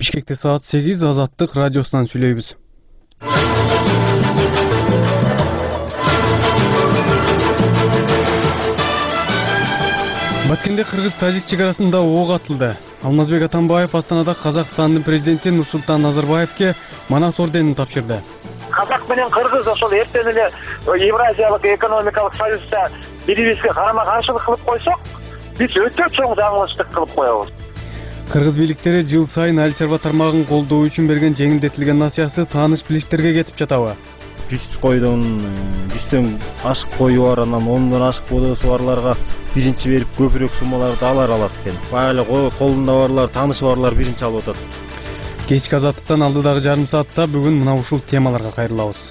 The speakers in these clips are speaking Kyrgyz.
Бишкекте саат 8 Азаттык радиосунан сүйлөйбүз. Баткенде Кыргыз-Тажик чегарасында ок атылды. Алмазбек Атамбаев Астанада Казакстандын президенти Нурсултан Назарбаевке Манас орденин тапшырды. Казак менен Кыргыз ошол эртең эле Евразиялык экономикалык союзда бири-бирибизге карама-каршылык кылып койсок, биз өтө чоң жаңылыштык кылып коебуз. Кыргыз бийликтери жыл сайын айыл чарба тармагын колдоо үчүн берген жеңилдетилген насыясы тааныш-билиштерге кетип жатабы? 100 койдон 100төн ашык кою бар, анан 10дон ашык бодосу барларга биринчи берип көбүрөөк суммаларды алат экен. Баалы колунда барлар, таанышы барлар биринчи алып атат. Кечки Азаттыктан алдыдагы жарым саатта бүгүн мына ушул темаларга кайрылабыз.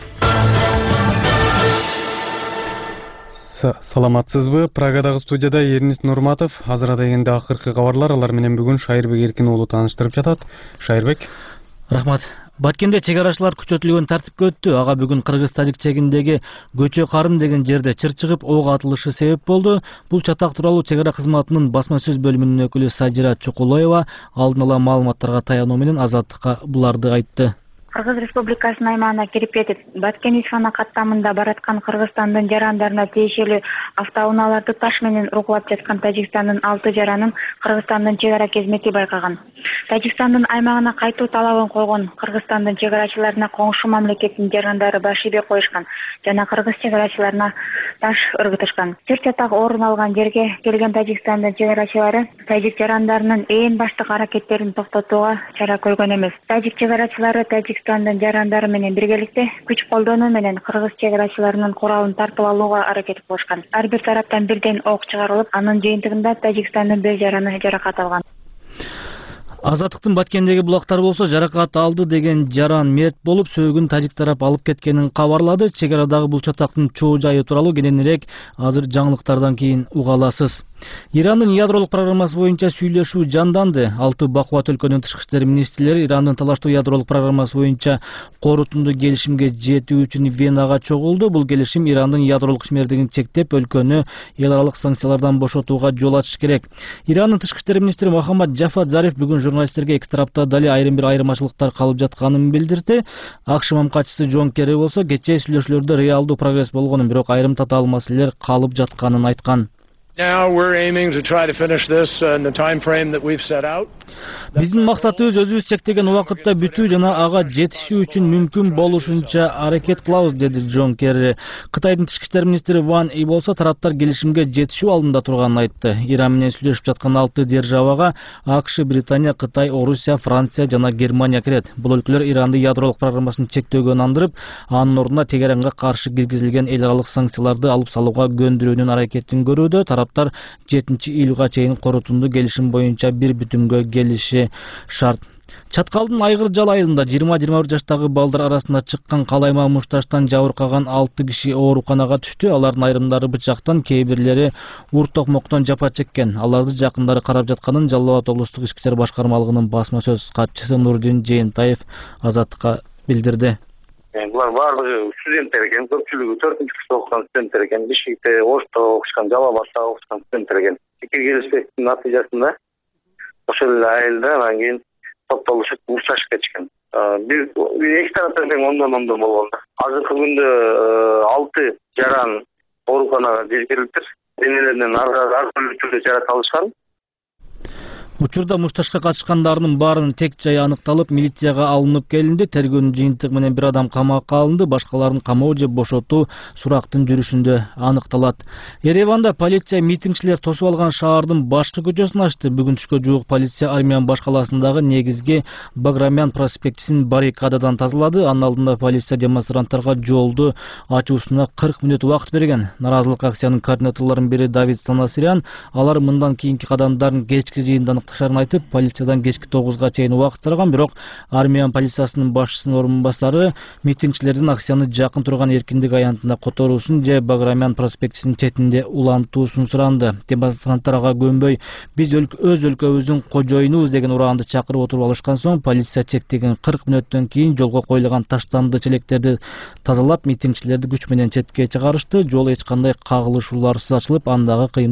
Саламатсызбы? Прагадагы студияда Эрнис Нурматов. Азыр дегенде акыркы кабарлар, алар менен бүгүн Шайырбек Эркин уулу тааныштырып жатат. Шайырбек. Рахмат. Баткенде чегарачылар күчөтүлгөн тартипке өттү. Ага бүгүн Кыргыз-Тажик чегиндеги Көчө Карын деген жерде чыр чыгып ок атылышы себеп болду. Бул чатак тууралуу чегара кызматынын басма сөз бөлүмүнүн өкүлү Сажира Чокулоева алдын ала маалыматтарга таянуу менен Азаттыкка буларды айтты. Кыргыз Республикасынын аймагына кирип кетип, Баткен-Исфана каттамында бараткан Кыргызстандын жарандарына тиешелүү автоунааларды таш менен ургулап жаткан Тажикстандын 6 жаранын Кыргызстандын чегара қызмети байкаган. Тажикстандын аймагына кайтуу талабын койгон Кыргызстандын чегарачыларына коңшу мамлекеттин жарандары баш ийбей коюшкан жана кыргыз чегарачыларына таш ыргытышкан. Чыр чатак орун алган жерге келген Тажикстандын чегарачылары тажик жарандарынын эң баштык аракеттерин токтотууга чара көргөн эмес. Тажик чегарачылары Тажикстандын жарандары менен биргеликте күч колдонуу менен кыргыз чегарачыларынын куралын тартып алууга аракет кылышкан. Ар бир тараптан бирден ок чыгарылып, анын жыйынтыгында Тажикстандын бир жараны жаракат алган. Азаттыктын Баткендеги булактар болсо жаракат алды деген жаран мерт болуп, сөөгүн тажик тарап алып кеткенин кабарлады. Чегарадагы бул чатактын чоо жайы тууралуу кененирээк азыр жаңылыктардан кийин уга аласыз. Ирандын ядролук программасы боюнча сүйлөшүү жанданды. 6 бакубат өлкөнүн тышкы иштер министрлери Ирандын талаштуу ядролук программасы боюнча корутунду келишимге жетүү үчүн Венага чогулду. Бул келишим Ирандын ядролук ишмердигин чектеп, өлкөнү эл аралык санкциялардан бошотууга жол ачыш керек. Ирандын тышкы иштер министри Мохаммад Джафад Зариф бүгүн журналисттерге эки тарапта дали айрым бир айырмачылыктар калып жатканын билдирди. АКШ мамкачысы Джон Керри болсо кечээ сүйлөшүүлөрдө реалдуу прогресс болгонун, бирок айрым татаал маселелер калып жатканын айткан. Now we're aiming to try to finish this in the time frame that we've set out. Биздин максатыбыз өзүбүз чектеген убакытта бүтүү жана ага жетишүү үчүн мүмкүн болушунча аракет кылабыз, деди Джон Керри. Кытайдын тышкы иштер министри Ван И болсо тараптар келишимге жетишүү алдында турганын айтты. Иран менен сүйлөшүп жаткан 6 державага АКШ, Британия, Кытай, Орусия, Франция жана Германия кирет. Бул өлкөлөр Иранды ядролук программасын чектөөгө ынандырып, анын ордуна Тегеранга каршы киргизилген эл аралык санкцияларды алып салууга көндүрүүнүн аракетин көрүүдө. Тараптар 7-июлга чейин корутунду келишим боюнча бир бүтүмгө келиши шарт. Чаткалдын Айгыр жал айылында 20-21 жаштагы балдар арасында чыккан калайма мушташтан жабыркаган 6 киши ооруканага түштү. Алардын айрымдары бычактан, кээ бирлери ур токмоктон жапа чеккен. Аларды жакындары карап жатканын Жалал Абад облустук ички иштер башкармалыгынын басма сөз катчысы Нурдин Жээнтаев Азаттыкка билдирди. Булар баардыгы студенттер экен, көпчүлүгү 4-курста окуган студенттер экен, Бишкекте, Ошто окушкан, Жалал Абадта окушкан студенттер экен. Келишпестин натыйжасында ошол эле айылда анан кийин топтолушуп мушташып кетишкен. Бир эки тараптан тең ондон болгон. Азыркы күндө 6 жаран ооруканага жеткирилиптир. Денелеринен ар түрдө жаракат алышкан. Учурда мушташка катышкандардын баарынын тек жайы аныкталып, милицияга алынып келинди. Тергөөнүн жыйынтыгы менен бир адам камакка алынды, башкаларын камоо же бошотуу сурактын жүрүшүндө аныкталат. Ереванда полиция митингчилер тосуп алган шаардын башкы көчөсүн ачты. Бүгүн түшкө жуук полиция Армян башкаласындагы негизги Баграмян проспектисин баррикададан тазалады. Анын алдында полиция демонстранттарга жолду ачуусуна 40 мүнөт убакыт берген. Наразылык акциянын координаторлорунун бири Давид Станасирян алар мындан кийинки кадамдарын кечки жыйында аныкташарын айтып, полициядан кечки 9га чейин убакыт сураган, бирок Армян полициясынын башчысынын орунбасары митингчилердин акцияны жакын турган эркиндик аянтына которуусун же Баграмян проспектисинин четинде улантуусун суранды. Демонстранттар ага көнбөй, биз өз өлкөбүздүн кожоюнубуз деген ураанды чакырып отуруп алышкан соң, полиция чектеген 40 мүнөттөн кийин жолго коюлган таштанды челектерди тазалап, митингчилерди күч менен четке чыгарышты. Жол эч кандай кагылышууларсыз ачылып, андагы кыймыл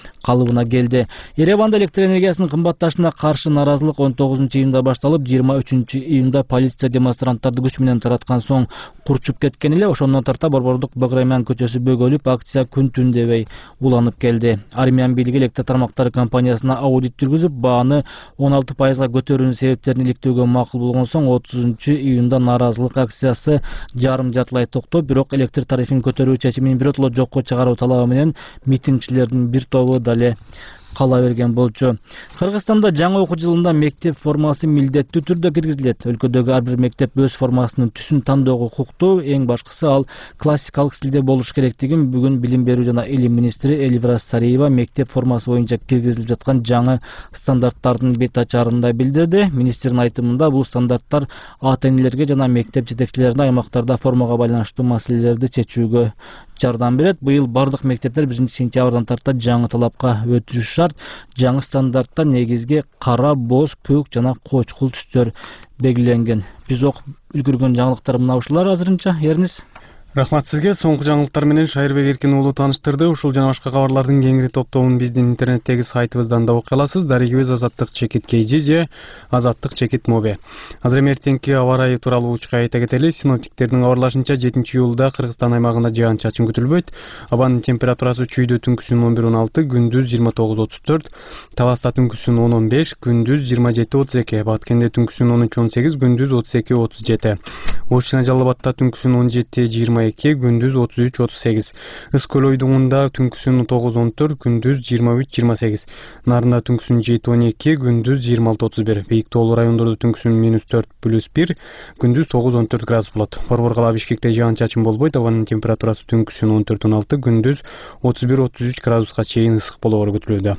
калыбына келди. Ереванда электр энергиясынын кымбатташына каршы нааразылык 19-июнда башталып, 23-июнда полиция демонстранттарды күч менен тараткан соң курчуп кеткен эле. Ошондон тарта Борбордук Баграмян көчөсү бөгөлүп, акция күн-түн дебей уланып келди. Армян бийлиги электр тармактары компаниясына аудит жүргүзүп, бааны 16%га көтөрүүнүн себептерин иликтөөгө макул болгон соң 30-июнда нааразылык акциясы жарым-жартылай токтоп, бирок электр тарифин көтөрүү чечимин биротоло жокко чыгаруу талабы менен митингчилердин бир тобу дале кала берген болчу. Кыргызстанда жаңы окуу жылында мектеп формасы милдеттүү түрдө киргизилет. Өлкөдөгү ар бир мектеп өз формасынын түсүн тандоого укуктуу. Эң башкысы ал классикалык стилде болуш керектигин бүгүн Билим берүү жана илим министри Эльвира Сариева мектеп формасы боюнча киргизилип жаткан жаңы стандарттардын бет ачаарында билдирди. Министрдин айтымында бул стандарттар ата-энелерге жана мектеп жетекчилерине аймактарда формага байланыштуу маселелерди чечүүгө жардам берет. Быйыл бардык мектептер 1-сентябрдан тарта жаңы талапка өтүшү шарт. Жаңы стандартта негизги кара, боз, көк жана кочкул түстөр белгиленген. Биз окуп үлгүргөн жаңылыктар мына ушулар азырынча. Эрниз. Рахмат сизге. Соңку жаңылыктар менен Шайырбек Эркин уулу тааныштырды. Ушул жана башка кабарлардын кеңири топтобун биздин интернеттеги сайтыбыздан да окуй аласыз. Дарегибиз Азаттык чекит KG же Азаттык чекит Mobi. Азыр эми эртеңки аба ырайы тууралуу учка айта кетели. Синоптиктердин кабарлашынча 7-июлда Кыргызстан аймагында жаан-чачын күтүлбөйт. Абанын температурасы чүйдө түнкүсүн 11-16, күндүз 29-34, Таласта түнкүсүн 10-15, күндүз 27-32, Баткенде түнкүсүн 13-18, күндүз 32-37, Ош жана Жалал Абадта түнкүсүн 17-20, күндүз 33-38, Ыскөл ойдуңунда түнкүсүн 9-14, күндүз 23-28, Нарында түнкүсүн 7-12, күндүз 26-31, Бийик тоолуу райондордо түнкүсүн -4+1, күндүз 9-14 градус болот. Борбор кала Бишкекте жаан-чачын болбойт. Абанын температурасы түнкүсүн 14-16, күндүз 31-33 градуска чейин ысык болоору күтүлүүдө.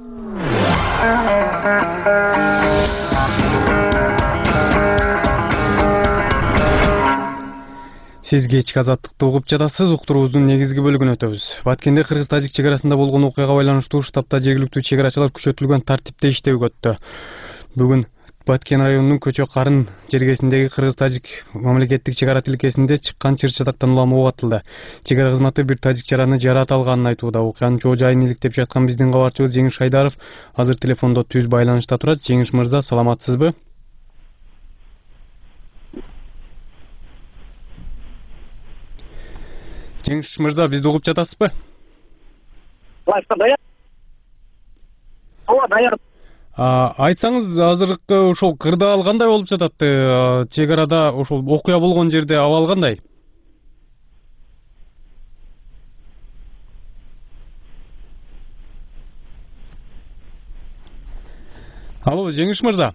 Сиз кечки Азаттыкты угуп жатасыз. Уктуруубуздун негизги бөлүгүнө өтөбүз. Баткенде кыргыз-тажик чек арасында болгон окуяга байланыштуу штабта жергиликтүү чек арачылар күчөтүлгөн тартипте иштөөгө өттү. Бүгүн Баткен районунун Көчө Карын жергесиндеги кыргыз-тажик мамлекеттик чек ара тилкесинде чыккан чыр-чатактан улам ок атылды. Чек ара кызматы бир тажик чараны жараат алганын айтууда. Окуянын чоо жайын иликтеп жаткан биздин кабарчыбыз Жеңиш Шайдаров азыр телефондо түз байланышта турат. Жеңиш мырза, саламатсызбы? Жеңиш мырза, бизди угуп жатасызбы? Айтсаңыз, азыркы ошол кырдаал кандай болуп жатат? Чек арада ошол окуя болгон жерде абал кандай? Алло, Жеңиш мырза.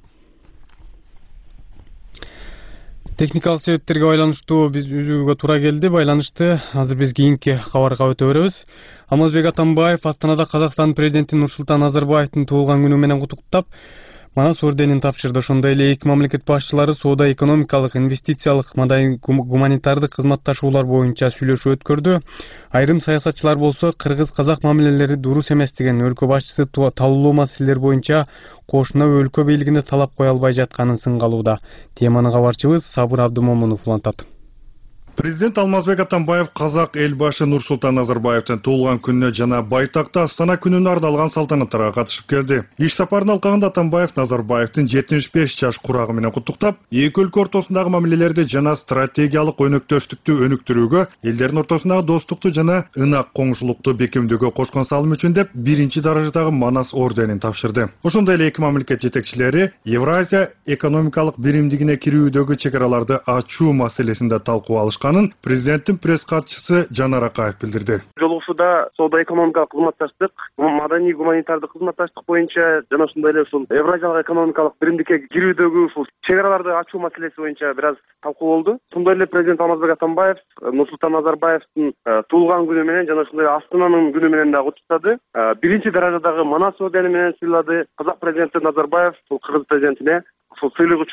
Техникалык себептерге байланыштуу биз үзүүгө туура келди байланышты. Азыр биз кийинки кабарга өтө беребиз. Алмазбек Атамбаев Астанада Казакстан президенти Нурсултан Назарбаевдин туулган күнү менен куттуктап, Манас орденин тапшырды. Ошондой эле эки мамлекет башчылары соода экономикалык, инвестициялык, мадай гуманитардык кызматташуулар боюнча сүйлөшүү өткөрдү. Айрым саясатчылар болсо кыргыз-казак мамилелери дуруз эмес деген, өлкө башчысы талуулуу маселелер боюнча кошуна өлкө бийлигине талап кое албай жатканын сынгалууда. Теманы кабарчыбыз Сабыр Абдумомунов улантат. Президент Алмазбек Атамбаев казак эл башы Нурсултан Назарбаевдин туулган күнүнө жана Байтакта Астана күнүнө ардалган салтанаттарга катышып келди. Иш сапарынын алкагында Атамбаев Назарбаевдин 75 жаш курагы менен куттуктап, эки өлкө ортосундагы мамилелерди жана стратегиялык өнөктөштүктү өнүктүрүүгө, элдердин ортосундагы достукту жана ынак коңшулукту бекемдөөгө кошкон салымы үчүн деп биринчи даражадагы Манас орденин тапшырды. Ошондой эле эки мамлекет жетекчилери Евразия экономикалык биримдигине кирүүдөгү чек араларды ачуу маселесинде талкуу алышкан. Президенттин пресс катчысы Жанар Акаев билдирди. Жолугушууда соода экономикалык кызматташтык, маданий гуманитардык кызматташтык боюнча жана ошондой эле ушул Евразиялык экономикалык биримдикке кирүүдөгү ушул чек араларды ачуу маселеси боюнча бир аз талкуу болду. Ошондой эле президент Алмазбек Атамбаев Нурсултан Назарбаевдин туулган күнү менен жана ошондой Астананын күнү менен да куттуктады. Биринчи даражадагы Манас ордени менен сыйлады. Казак президенти Назарбаев кыргыз президентине ушул сыйлык үчүн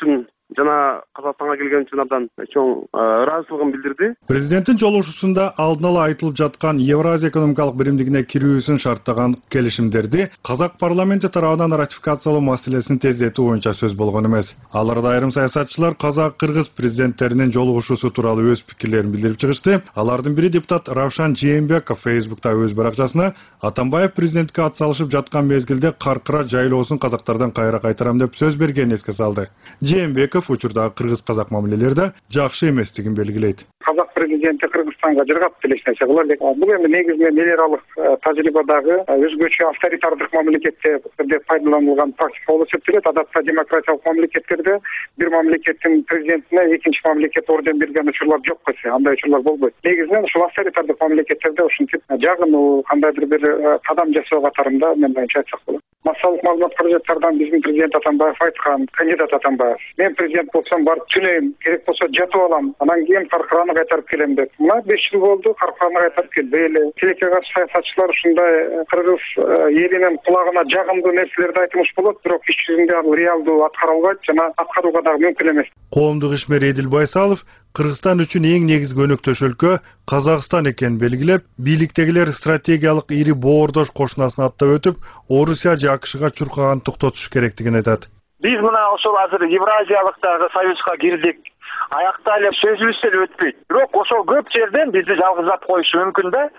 жана Казакстанга келген үчүн абдан чоң ыраазычылыгын билдирди. Президенттин жолугушуусунда алдын ала айтылып жаткан Евразия экономикалык биримдигине кирүүсүн шарттаган келишимдерди Казак парламенти тарабынан ратификациялоо маселесин тездетүү боюнча сөз болгон эмес. Аларда айрым саясатчылар казак-кыргыз президенттеринин жолугушуусу тууралуу өз пикирлерин билдирип чыгышты. Алардын бири депутат Равшан Жээнбеков Фейсбукта өз баракчасына Атамбаев президентке ат салышып жаткан мезгилде Каркыра жайлоосун казактардан кайра кайтарам деп сөз бергенин эске салды. Жээнбеков учурдагы кыргыз-казак мамилелерде жакшы эместигин белгилейт. Казак президенти Кыргызстанга жыргап эле нерсе кылат элек. Бул эми негизинен эл аралык тажрыйбадагы өзгөчө авторитардык мамлекеттерде пайдаланылган практика болуп эсептелет. Адатта демократиялык мамлекеттерде бир мамлекеттин президентине экинчи мамлекет орден берген учурлар жок эсе, андай учурлар болбойт. Негизинен ушул авторитардык мамлекеттерде ушинтип жагынуу, кандайдыр бир кадам жасоо катарында мен боюнча айтсак болот. Массалык маалымат каражаттардан биздин президент Атамбаев айткан, кандидат Атамбаев, мен президент болсом барып түнөйм, керек болсо жатып алам, анан кийин Каркыраны кайтарып келем деп. Мына 5 жыл болду, Каркыраны кайтарып келбей эле. Тилекке каршы саясатчылар ушундай кыргыз элинин кулагына жагымдуу нерселерди айтмыш болот, бирок иш жүзүндө ал реалдуу аткара албайт жана аткарууга дагы мүмкүн эмес. Коомдук ишмер Эдил Байсалов Кыргызстан үчүн эң негизги өнөктөш өлкө Казакстан экенин белгилеп, бийликтегилер стратегиялык ири боордош кошунасын аттап өтүп, Орусия же АКШга чуркаган токтотуш керектигин айтат. Биз мына ошол азыр Евразиялыктагы союзга кирдик. Аякта эле сөзүбүз эле өтпөйт. Бирок ошол көп жерден бизди жалгызап коюшу мүмкүн да.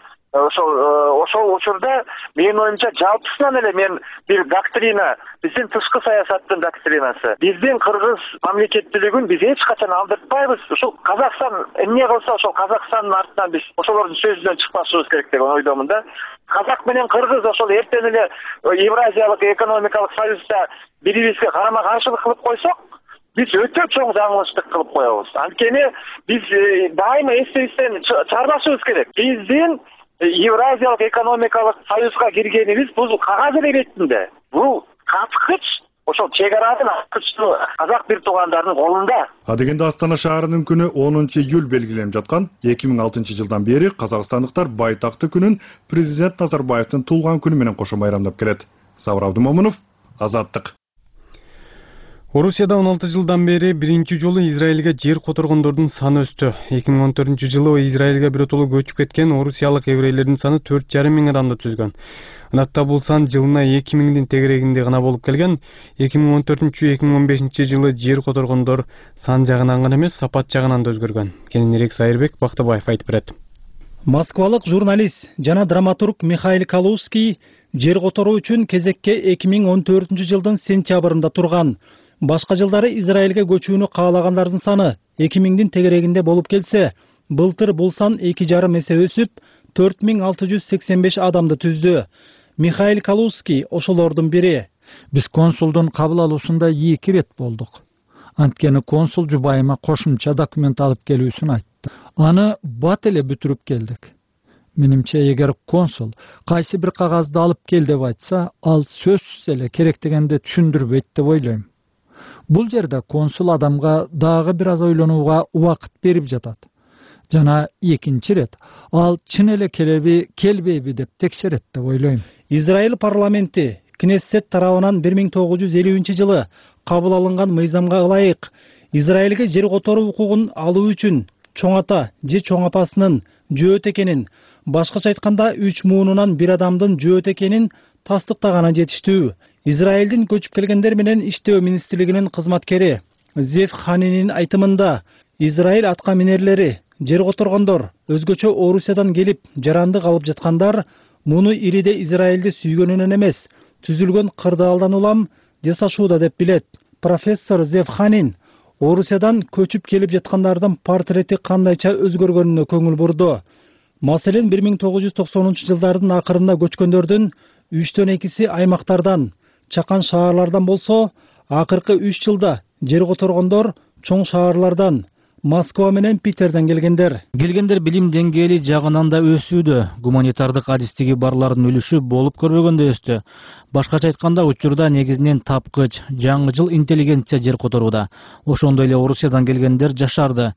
Ошол учурда менин оюмча жалпысынан эле мен бир доктрина, биздин тышкы саясаттын доктринасы. Биздин кыргыз мамлекеттүүлүгүн биз эч качан алдыртпайбыз. Ушул Казакстан эмне кылса ошол Казакстандын артынан биз ошолордун сөзүнөн чыкпашыбыз керек деген ойдомун да. Казак менен кыргыз ошол эртең эле Евразиялык экономикалык союзда бири-бирибизге карама-каршылык кылып койсок, биз өтө чоң жаңылыштык кылып коебуз. Анткени биз дайыма эстебизден чыгарбашыбыз керек. Биздин Евразиялык экономикалык союзга киргенибиз бул кагаз бетинде. Бул каткыч ошол чек аранын ачкычтуу казак бир туугандарынын колунда. Адегенде Астана шаарынын күнү 10 июль белгиленип жаткан 2006 жылдан бери казакстандыктар байтакты күнүн президент Назарбаевдин туулган күнү менен кошо майрамдап келет. Сабыр Абдымомунов, Азаттык. Орусияда 16 жылдан бери биринчи жолу Израилге жер которгондордун саны өстү. 2014 жылы Израилге биротолуу көчүп кеткен орусиялык еврейлердин саны 4,5 миң адамды түзгөн. Анатта бул сан жылына 2 миңдин тегерегинде гана болуп келген. 2014-2015 жылы жер которгондор сан жагынан гана эмес, сапат жагынан да өзгөргөн. Кененирээк Сайырбек Бактыбаев айтып берет. Москвалык журналист жана драматург Михаил Калузский жер которуу үчүн кезекке 2014 жылдын сентябрында турган. Башка жылдары Израилге көчүүнү каалагандардын саны 2000дин тегерегинде болуп келсе, былтыр бул сан 2,5 эсе өсүп, 4685 адамды түздү. Михаил Калузский ошолордун бири. Биз консулдун кабыл алуусунда 2 рет болдук. Анткени консул жубайыма кошумча документ алып келүүсүн айтты. Аны бат эле бүтүрүп келдик. Менимче, эгер консул кайсы бир кагазды алып кел деп айтса, ал сөзсүз эле керек дегенде түшүндүрбөйт деп ойлойм. Бул жерде консул адамга дагы бир аз ойлонууга убакыт берип жатат. Жана экинчи рет ал чын эле келеби, келбейби деп текшерет деп ойлойм. Израиль парламенти Кнессет тарабынан 1950 жылы кабыл алынган мыйзамга ылайык Израилге жер которуу укугун алуу үчүн чоң ата же чоң апасынын жөөт экенин, башкача айтканда 3 муунунан бир адамдын жөөт экенин тастыктаганы жетиштүү. Израилдин көчүп келгендер менен иштөө министрлигинин кызматкери Зев Ханинин айтымында, Израиль атка минерлери, жер которгондор, өзгөчө Орусиядан келип жарандык алып жаткандар муну ириде Израилди сүйгөнүнөн эмес, түзүлгөн кырдаалдан улам жасашууда деп билет. Профессор Зев Ханин Орусиядан көчүп келип жаткандардын портрети кандайча өзгөргөнүнө көңүл бурду. Маселен 1990 жылдардын акырында көчкөндөрдүн 3төн 2си аймактардан, чакан шаарлардан болсо, акыркы 3 жылда жер которгондор чоң шаарлардан, Москва менен Питерден келгендер. Келгендер билим деңгээли жагынан да өсүүдө. Гуманитардык адистиги барлардын үлүшү болуп көрбөгөндө өстү. Башкача айтканда, учурда негизинен тапкыч, жаңы жыл интеллигенция жер которууда. Ошондой эле Орусиядан келгендер жашарды.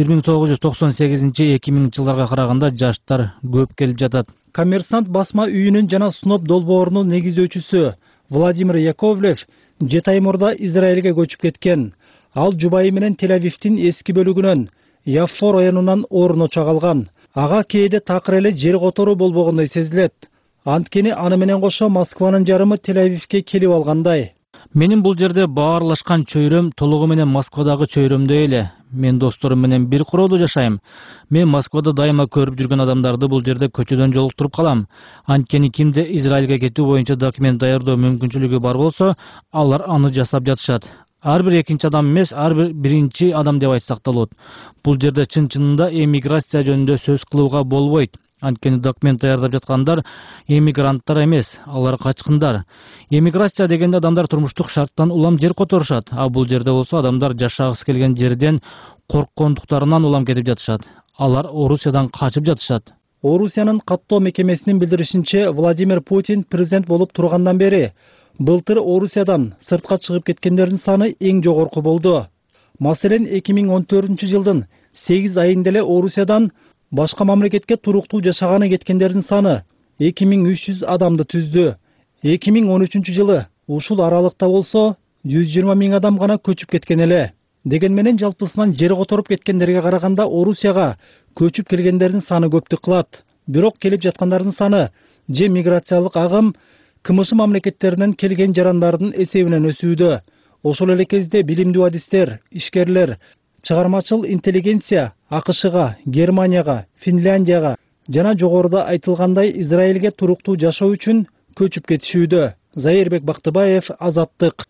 1998-2000 жылдарга караганда жаштар көп келип жатат. Коммерсант басма үйүнүн жана Сноп долбоорунун негиздөөчүсү Владимир Яковлев 7 ай мурда Израилге көчүп кеткен. Ал жубайы менен Тель-Авивдин эски бөлүгүнөн Яффо районунан орночо калган. Ага кээде такыр эле жер которуу болбогондой сезилет. Анткени аны менен кошо Москванын жарымы Тель-Авивге келип алгандай. Менин бул жерде баарлашкан чөйрөм толугу менен Москвадагы чөйрөмдөй эле. Мен досторум менен бир куроодо жашайм. Мен Москвада дайыма көрүп жүргөн адамдарды бул жерде көчөдөн жолуктуруп калам. Анткени кимде Израилге кетүү боюнча документ даярдоо мүмкүнчүлүгү бар болсо, алар аны жасап жатышат. Ар бир экинчи адам эмес, ар бир биринчи адам деп айтсак да болот. Бул жерде чын-чынында эмиграция жөнүндө сөз кылууга болбойт. Анткени документ даярдап жаткандар эмигранттар эмес, алар качкындар. Эмиграция дегенде адамдар турмуштук шарттан улам жер которушат, а бул жерде болсо адамдар жашагысы келген жерден корккондуктарынан улам кетип жатышат. Алар Орусиядан качып жатышат. Орусиянын каттоо мекемесинин билдиришинче, Владимир Путин президент болуп тургандан бери былтыр Орусиядан сыртка чыгып кеткендердин саны эң жогорку болду. Маселен 2014-жылдын 8 айында эле Орусиядан башка мамлекетке туруктуу жашаганы кеткендердин саны 2300 адамды түздү. 2013-жылы ушул аралыкта болсо 120 миң адам гана көчүп кеткен эле. Деген менен жалпысынан жер которуп кеткендерге караганда Орусияга көчүп келгендердин саны көптүк кылат. Бирок келип жаткандардын саны же миграциялык агым КМШ мамлекеттеринен келген жарандардын эсебинен өсүүдө. Ошол эле кезде билимдүү адистер, ишкерлер, чыгармачыл интеллигенция АКШга, Германияга, Финляндияга жана жогоруда айтылгандай Израилге туруктуу жашоо үчүн көчүп кетишүүдө. Заирбек Бактыбаев, Азаттык.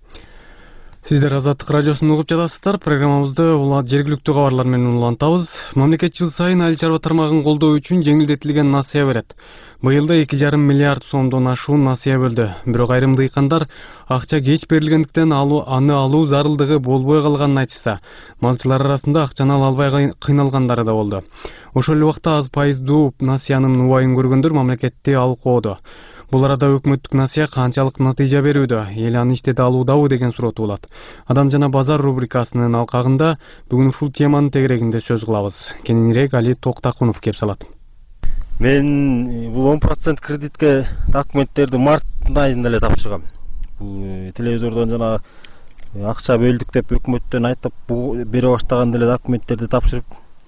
Сиздер Азаттык радиосун угуп жатасыздар. Программабызды жергиликтүү кабарлар менен улантабыз. Мамлекет жыл сайын айыл чарба тармагын колдоо үчүн жеңилдетилген насыя берет. Быйыл да 2,5 миллиард сомдон ашуун насыя бөлдү. Бирок айрым дыйкандар акча кеч берилгендиктен аны алуу зарылдыгы болбой калганын айтышса, малчылар арасында акчаны ала албай кыйналгандары да болду. Ошол эле убакта аз пайыздуу насыянын убайын көргөндөр мамлекетти алкоодо. Бул арада өкмөттүк насыя канчалык натыйжа берүүдө, эл аны иштете алуудабы деген суроо туулат. Адам жана базар рубрикасынын алкагында бүгүн ушул теманын тегерегинде сөз кылабыз. Кененирээк Али Токтакунов кеп салат. Мен бул 10% кредитке документтерди март айында эле тапшыргам. Бул телевизордон жана акча бөлдүк деп өкмөттөн айтып бере баштаганда эле документтерди тапшырып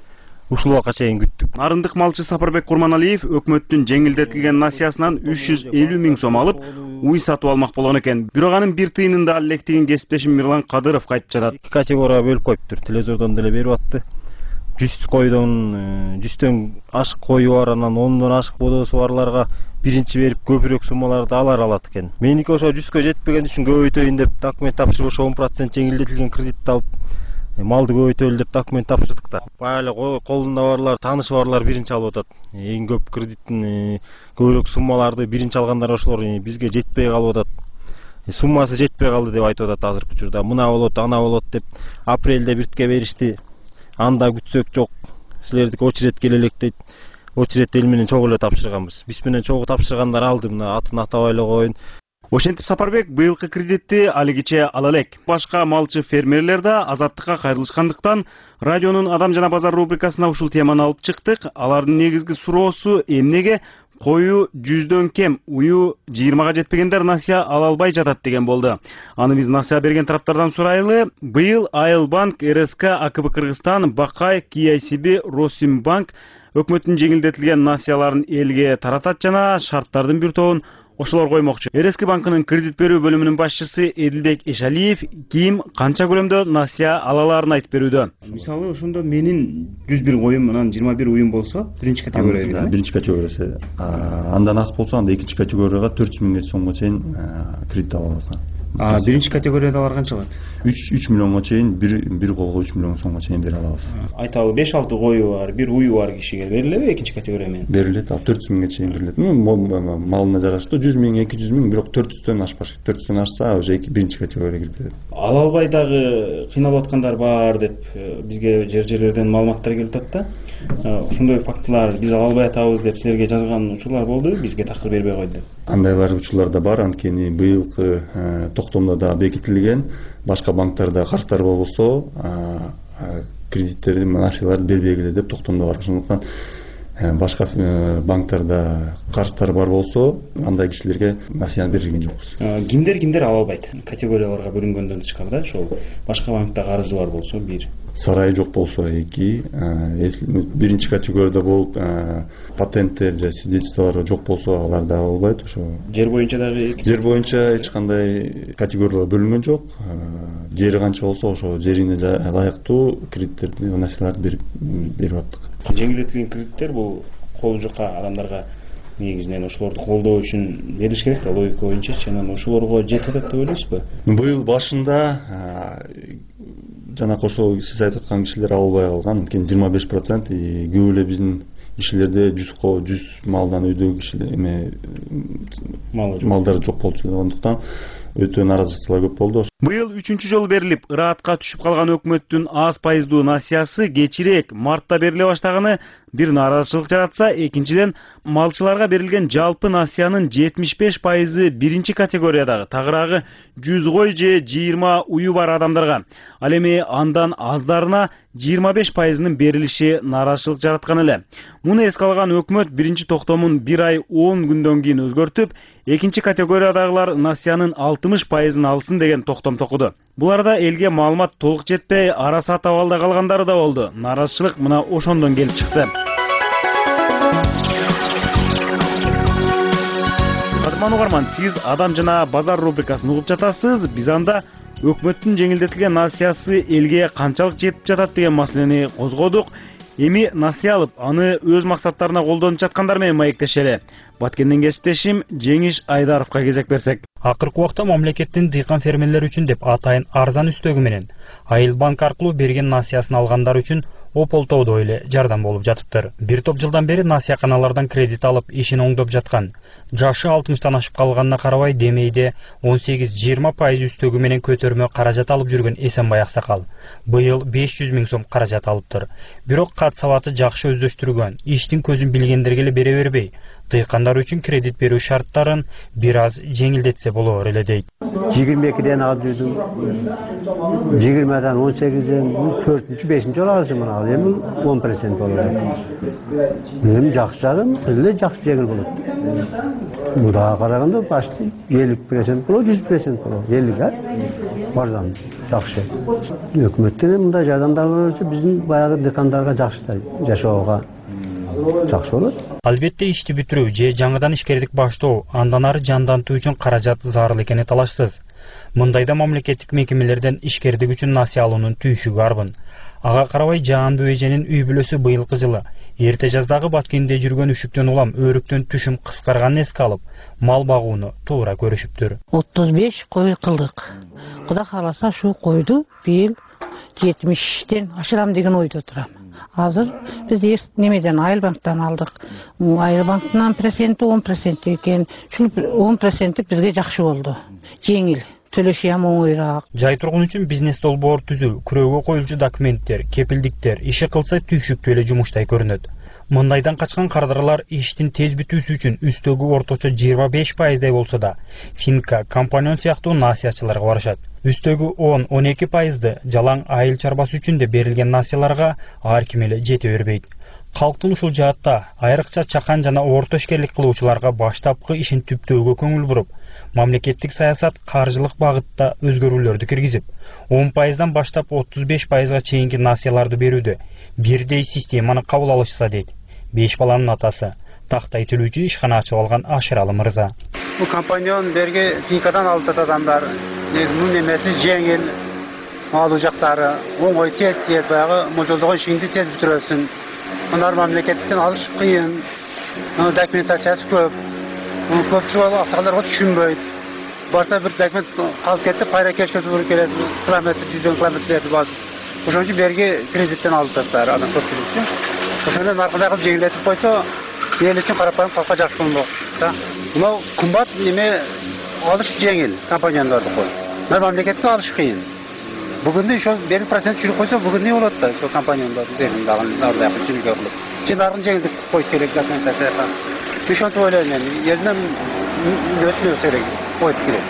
ушул убакка чейин күттүк. Нарындык малчы Сапарбек Курманалиев өкмөттүн жеңилдетилген насыясынан 350 миң сом алып, уй сатып алмак болгон экен. Бирок анын бир тыйынын да электигин кесиптешим Мирлан Кадыров кайтып жатат. Эки категорияга бөлүп коюптур. Телевизордон деле берип атты. 100 койдон 100төн ашык кою бар, анан 10дон ашык бодосу барларга биринчи берип көбүрөөк суммаларды алат экен. Меники ошо 100кө жетпеген үчүн көбөйтөйүн деп документ тапшырып, ошо 10% жеңилдетилген кредитти алып малды көбөйтөлү деп документ тапшырдык да. Баалы колунда барлар, таанышы барлар биринчи алып атат. Эң көп кредиттин көбүрөөк суммаларды биринчи алгандар ошолор бизге жетпей калып атат. Суммасы жетпей калды деп айтып атат азыркы учурда. Мына болот, ана болот деп апрелде биртке беришти. Анда күтсөк жок. Силердики очередь келе элек дейт. Очередь эл менен чогуу эле тапшырганбыз. Биз менен чогуу тапшыргандар алды, мына атын атабай эле коеюн. Ошентип Сапарбек быйылкы кредитти алигиче ала элек. Башка малчы фермерлер да азаттыкка кайрылышкандыктан радионун Адам жана базар рубрикасына ушул теманы алып чыктык. Алардын негизги суроосу эмнеге кою 100дөн кем, уyu 20га жетпегендер насыя ала албай жатат деген болду. Аны биз насыя берген тараптардан сурайлы. Быйыл Айылбанк, РСК, АКБ Кыргызстан, Бакай, KICB, Росимбанк өкмөттүн жеңилдетилген насыяларын элге таратат жана шарттардын бир тобун ошолор коймокчу. РСК банкынын кредит берүү бөлүмүнүн башчысы Эдилбек Эшалиев ким канча көлөмдө насыя алаларын айтып берүүдө. Мисалы ошондо менин 101 коюм анан 21 уюм болсо, биринчи категория. Биринчи категориясы. Андан аз болсо, анда экинчи категорияга 400 миң сомго чейин кредит ала аласың. Биринчи категориядагылар канча алат? 3 миллионго чейин, бир колго 3 миллион сомго чейин бере алабыз. Айталы 5-6 кою бар, бир уyu бар кишиге берилеби экинчи категория менен? Берилет, 400 миңге чейин берилет. Малына жараштуу 100 миң, 200 миң, бирок 400дөн ашпаш. 400дөн ашса, уже биринчи категорияга кирип кетет. Ала албай дагы кыйналып аткандар бар деп бизге жерлерден маалыматтар келип атат да. Ошондой фактылар биз ала албай атабыз деп силерге жазган учурлар болду, бизге такыр бербей койду деп. Андайлар учурлар да бар, анткени быйылкы токтомдо да бекитилген, башка банктарда карыздар болбосо кредиттерди, насыяларды бербегиле деп токтомдо бар. Ошондуктан башка банктарда карыздар бар болсо андай кишилерге насыяны берилген жокпуз. Кимдер ала албайт? Категорияларга бөлүнгөндөн тышкары да, ошол башка банкта карызы бар болсо 1, сарайы жок болсо 2, биринчи категорияда болуп патенттер же свидетельстволор жок болсо алар да ала албайт. Ошо жер боюнча дагы жер боюнча эч кандай категориялар бөлүнгөн жок. Жери канча болсо ошо жерине ылайыктуу кредиттерди, насыяларды берип аттык. Жеңилдетилген кредиттер бул кол жука адамдарга негизинен ошолорду колдоо үчүн берилиш керек да, логика боюнчачы. Анан ошолорго жетип атат деп ойлойсузбу? Быйыл башында жанакы ошол сиз айтып аткан кишилер албай калган. Анткени 25% көп эле биздин кишилерде 100 малдан үйдөгү кишилер малдар жок болчу. Ошондуктан өтө наразычылар көп болду. Быйыл 3-чү жолу берилип, ыраатка түшүп калган өкмөттүн аз пайыздуу насыясы кечирээк мартта бериле баштаганы бир наразычылык жаратса, экинчиден малчыларга берилген жалпы насыянын 75% биринчи категориядагы тагыраагы 100 кой же 20 уyu бар адамдарга, ал эми андан аздарына 25%-нын берилиши наразычылык жараткан эле. Муну эске алган өкмөт биринчи токтомун 1 ай 10 күндөн кийин өзгөртүп, экинчи категориядагылар насыянын 60%-ын алсын деген токтом токуду. Буларда элге маалымат толук жетпей, ара саат абалда калгандары да болду. Наразычылык мына ошондон келип чыкты. Кадырман угарман, сиз Адам жана базар рубрикасын угуп жатасыз. Биз анда өкмөттүн жеңилдетилген насыясы элге канчалык жетип жатат деген маселени козгодук. Эми насыя алып, аны өз максаттарына колдонуп жаткандар менен маектешели. Баткенден кесиптешим Жеңиш Айдаровго кезек берсек. Акыркы убакта мамлекеттин дыйкан фермерлер үчүн деп атайын арзан үстөгү менен Айыл банк аркылуу берген насыясын алгандар үчүн ополтоодо эле жардам болуп жатыптыр. Бир топ жылдан бери насыяканалардан кредит алып ишин оңдоп жаткан. Жашы 60-тан ашып калганына карабай демейде 18-20% үстөгү менен көтөрмө каражат алып жүргөн Эсенбай Аксакал быйыл 500 000 сом каражат алыптыр. Бирок кат сабаты жакшы өздөштүргөн, иштин көзүн билгендерге эле бере бербей, дыйкандар үчүн кредит берүү шарттарын бир аз жеңилдетсе болор эле дейт. 22-ден алып жүрдүм. 20-дан 18-ден 4-5-нчи жолу алышым ал эми 10% болот. Эми жакшы жагым эле жакшы жеңил болот. Мудага караганда башты 50% болот, 100% болот. 50-га арзан, жакшы. Өкмөттөн мындай жардамдар берсе биздин баягы дыйкандарга жакшы жашоого жакшы болот. Албетте ишти бүтүрүү же жаңыдан ишкердик баштоо андан ары жандантуу үчүн каражат зарыл экени талашсыз. Мындайда мамлекеттик мекемелерден ишкердик үчүн насыя алуунун түйшүгү арбын. Ага карабай Жаанбү эженин үй бүлөсү быйылкы жылы эрте жаздагы Баткенде жүргөн үшүктөн улам өрүктөн түшүм кыскарганын эске алып, мал багууну туура көрүшүптүр. 35 кой кылдык. Кудай кааласа ушу койду быйыл 70-тен ашырам деген ойдо турам. Азыр биз немеден Айыл банктан алдык. Айыл банктан проценти 10% экен. Ушул 10% бизге жакшы болду. Жеңил. Төлөшү ham оңойраак. Жай тургун үчүн бизнес долбоор түзүү, күрөөгө коюлчу документтер, кепилдиктер иши кылса түйшүктүү эле жумуштай көрүнөт. Мындайдан качкан кардарлар иштин тез бүтүүсү үчүн үстөгү орточо 25% болсо да, Финка, компаньон сыяктуу насыячыларга барышат. Үстөгү 10-12%ды жалаң айыл чарбасы үчүн де берилген насыяларга ар ким эле жете бербейт. Калктын ушул жаатта айрыкча чакан жана орто ишкерлик кылуучуларга баштапкы ишин түптөөгө көңүл буруп, мамлекеттик саясат каржылык багытта өзгөрүүлөрдү киргизип, 10%дан баштап 35%га чейинки насыяларды берүүдө бирдей системаны кабыл алышса дейт 5 баланын атасы, тактай төлөөчү ишкана ачып алган Ашыралы мырза. Бул компаньон берги Финкадан алып адамдар, мунун эмеси жеңил, алуу жактары оңой, тез баягы можолдогон ишиңди тез бүтүрөсүң. Мынар мамлекеттен алыш кыйын, документациясы көп. Көпчүлүк аксакалдарга түшүнбөйт. Барса бир документ алып кетип, кайра кешке туру келет, километр, 100 километр өтүп алат. Ошон үчүн берги кредиттен алып жатат адам көпчүлүк. Ошондон аркандай кылып жеңилдетип койсо, эл үчүн карапайым калкка жакшы болмок. Мына кымбат неме алыш жеңил компаньондорду кой. Мына мамлекетке алыш кыйын. Бүгүндө ошо 1% жүрүп койсо, бүгүн не болот да, ошо компаньондордун берген дагы арды жүргө кылып. Жинарын жеңилдик коюш керек документацияга. Ошентип ойлойм мен. Элден өсүнө керек, коюп керек.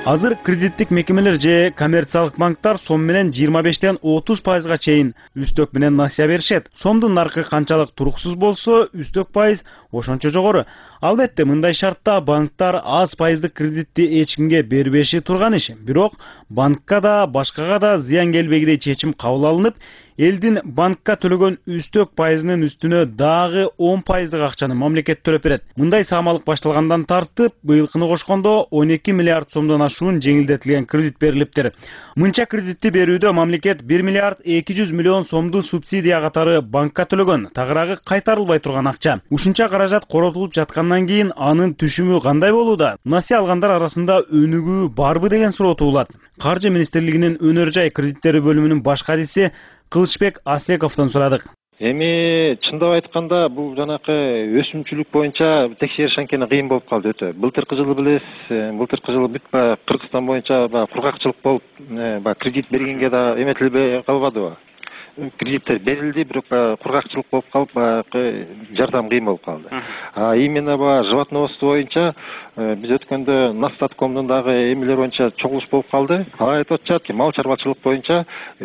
Азыр кредиттик мекемелер же коммерциялык банктар сом менен 25-тен 30% чейин үстөк менен насыя беришет. Сомдун наркы канчалык туруксуз болсо, үстөк пайыз ошончо жогору. Албетте, мындай шартта банктар аз пайыздык кредитти эч кимге бербеши турган иш. Бирок банкка да, башкага да зыян келбегидей чечим кабыл алынып, элдин банкка төлөгөн үстөк пайызынын үстүнө дагы 10% акчаны мамлекет төлөп берет. Мындай саамалык башталгандан тартып, быйылкыны кошкондо 12 миллиард сомдон ашуун жеңилдетилген кредит берилиптир. Мынча кредитти берүүдө мамлекет 1 миллиард 200 миллион сомду субсидия катары банкка төлөгөн, тагыраагы кайтарылбай турган акча. Ушунча каражат коротулуп жаткандан кийин анын түшүмү кандай болууда? Насыя алгандар арасында өнүгүү барбы деген суроо туулат. Каржы министрлигинин өнөр жай кредиттери бөлүмүнүн баш кадиси Кылычбек Асековдон сурадык. Эми чындап айтканда бул жанакы өсүмчүлүк боюнча текшериш анткени кыйын болуп калды өтө. Былтыркы жылы билесиз, былтыркы жылы бүт Кыргызстан боюнча кургакчылык болуп, кредит бергенге да эметилбей калбадыбы? Кредиттер берилди, бирок кургакчылык болуп калып, жардам кыйын болуп калды. Именно животноводство боюнча биз өткөндө Настаткомдун дагы эмелер боюнча чогулуш болуп калды. Айтып атышат, мал чарбачылык боюнча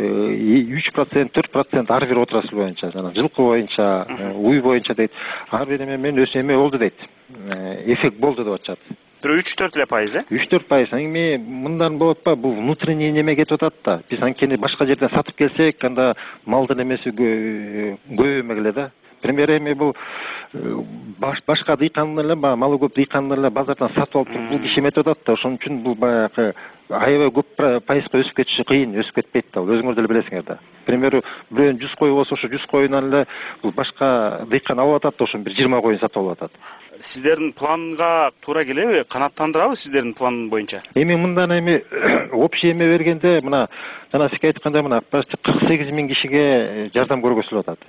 3%, 4% ар бир отрасль боюнча, жана жылкы боюнча, уй боюнча дейт, ар бир эме менен өсөмө болду дейт. Эффект болду деп атышат. 3-4%, 3-4%. Эми мындан болот ба? Бул внутренний неме кетип атат да. Биз анткени башка жерден сатып келсек, анда малдын эмеси көбөймөгүлө да. Пример эми бул башка дыйкандар эле, малы көп дыйкандар эле базардан сатып алып туруп бул киши эметип атат да. Ошон үчүн бул баягы аябай көп пайызга өсүп кетиши кыйын, өсүп кетпейт да. Өзүңөр деле билесиңер да. Примеру, бирөөнүн 100 кою болсо, ошо 100 коюнан эле бул башка дыйкан алып атат да, ошон бир 20 коюн сатып алып атат. Сиздердин планга туура келеби? Канааттандырабы сиздердин план боюнча? Эми мындан общий эме бергенде, мына жана сизге айтканда, мына почти 48 000 кишиге жардам көргөзүлүп атат.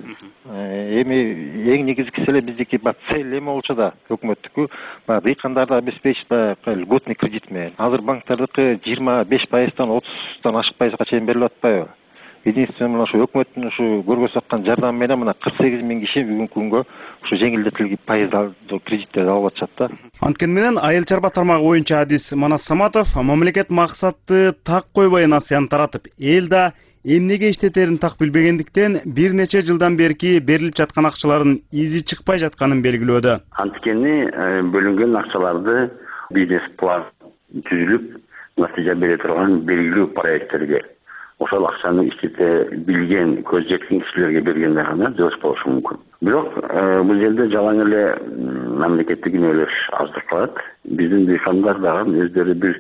Эми эң негизгиси эле биздики цель эме болчу да, өкмөттүкү, дыйкандарды обеспечить льготный кредит менен. Азыр банктардыкы 25%-тан 30-тан ашык пайызга чейин берилип атпайбы? Единственное, мына ушу өкмөттүн ушу көргөзүп аткан жардамы менен мына 48 000 киши бүгүнкү күнгө ушу жеңилдетилген пайыздуу кредиттерди алып атышат да. Анткени менен айыл чарба тармагы боюнча адис Манас Саматов мамлекет максатты так койбой насыяны таратып, эл да эмнеге иштетерин так билбегендиктен бир нече жылдан берки берилип жаткан акчалардын изи чыкпай жатканын белгилөөдө. Анткени бөлүнгөн акчаларды бизнес план түзүлүп, натыйжа бере турган белгилүү проекттерге, ошол акчаны иштете билген, көз жеткен кишилерге бергенде гана жооз болушу мүмкүн. Бирок бул жерде жалаң эле мамлекеттик үнөлөш аздык калат. Биздин дыйкандар дагы өздөрү бир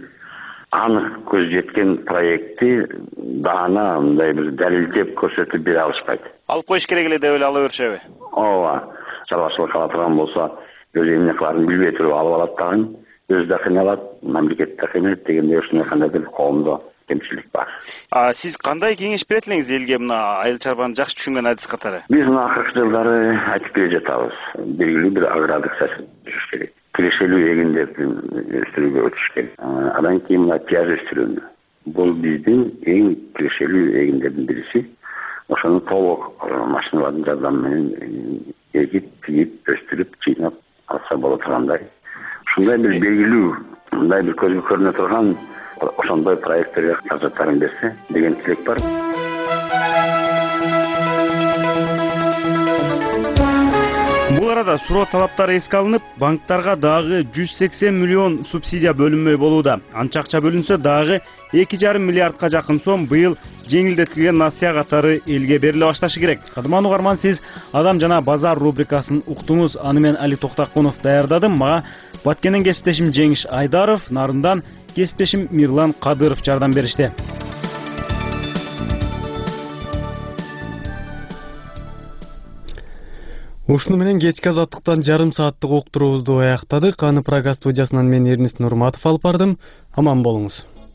анык көз жеткен проектти даана мындай бир далилдеп көрсөтүп бере алышпайт. Алып коюш керек эле деп эле ала беришеби? Ооба, чарбачылык кыла турган болсо, өз эмне кыларын билбей туруп алып алат дагы, өз да кыйналат, мамлекет да кыйнайт дегендей ушундай кандайдыр коомдо кемчилик бар. Сиз кандай кеңеш берет элеңиз элге мына айыл чарбаны жакшы түшүнгөн адис катары? Биз мына акыркы жылдары айтып келе жатабыз. Белгилүү бир агрардык саясат түзүш керек. Кирешелүү эгиндерди өстүрүүгө өтүш керек. Андан кийин мына пияз өстүрүүнү. Бул биздин эң кирешелүү эгиндердин бириси. Ошону толук машиналардын жардамы менен эгип, тигип, өстүрүп, жыйнап алса боло тургандай. Ушундай бир белгилүү, мындай бир көзгө көрүнө турган ошондой проекттерге каражаттарын берсе деген тилек бар. Бул арада суроо талаптары эске алынып, банктарга дагы 180 миллион субсидия бөлүнмөй болууда. Анча акча бөлүнсө дагы 2,5 миллиардка жакын сом быйыл жеңилдетилген насыя катары элге бериле башташы керек. Кадырман угарман, сиз Адам жана базар рубрикасын уктуңуз. Аны мен Али Токтакунов даярдадым. Мага Баткенден кесиптешим Жеңиш Айдаров, Нарындан кесиптешим Мирлан Кадыров жардам беришти. Ушуну менен кечки азаттыктан жарым сааттык уктуруубузду аяктадык. Аны Прага студиясынан мен Эрнис Нурматов алып бардым. Аман болуңуз.